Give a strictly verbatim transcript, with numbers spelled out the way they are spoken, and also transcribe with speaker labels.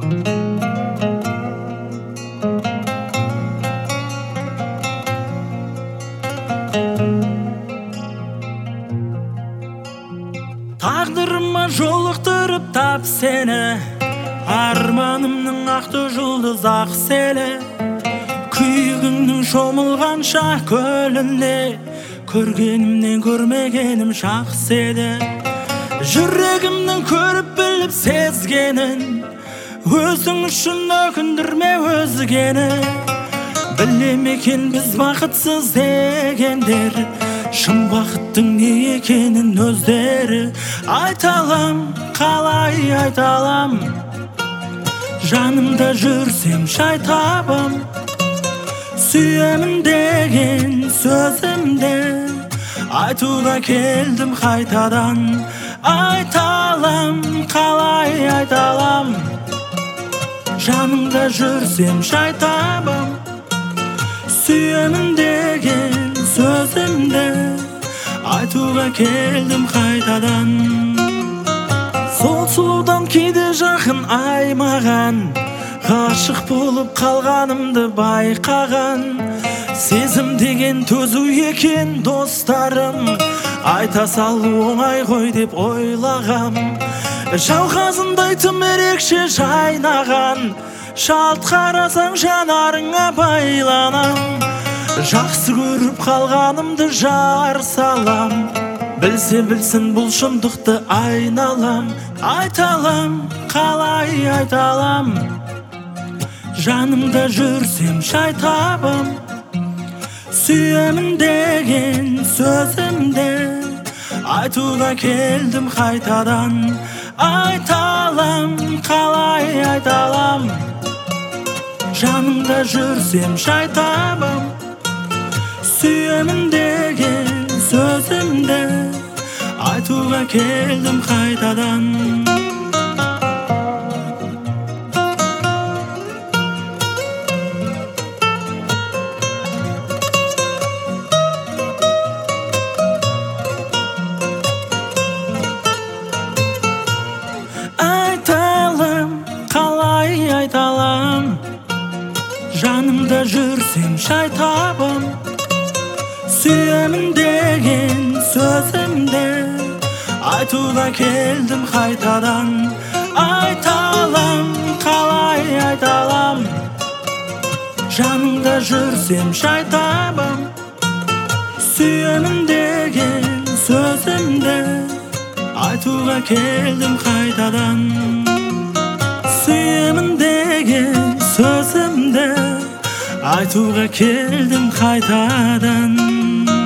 Speaker 1: Тағдырыма жолықтырып тап сені, арманымның ақты жұлдыз ақ селі. Күйігіңнің шомылғанша көліне, көргенімнен көрмегенім жақсы еді. Жүрегімнің көріп біліп сезгенін, өзің үшін өкіндірме өзгені. Білемекен біз бақытсыз дегендер, шын бақыттың не екенін өздері. Айталам, қалай айталам, жанымда жүрсем шай табам. Сүйемін деген сөзімді айтуға келдім қайтадан. Айталам, қалай айталам, жанымда жүрсем шай табам. Сүйемін деген сөзімді айтуға келдім қайтадан. Сол сұлудан кейде жақын аймаған, ғашық болып қалғанымды байқаған. Сезім деген төзу екен достарым, айта салу оңай ғой деп ойлағам. Жауқазындай тым ерекше жайнаған, шалт қарасаң жанарыңа байланам. Жақсы көріп қалғанымды жар салам, білсе білсін бұл шындықты айналам. Айталам, қалай айталам, жанымда жүрсем шай табам. Сүйемін деген сөзімді айтуға келдім қайтадан. Айталам, қалай айталам, жанымда жүрсем шай табам. Сүйемін деген сөзімді айтуға келдім қайтадан. Айталам, қалай айталам, жанымда жүрсем шай табам. Сүйемін деген сөзімді айтуға келдім қайтадан. Айталам, қалай айталам, жанымда жүрсем шай табам. Сүйемін деген сөзімді айтуға келдім қайтадан. Сүйемін деген сөзімді айтуға келдім қайтадан.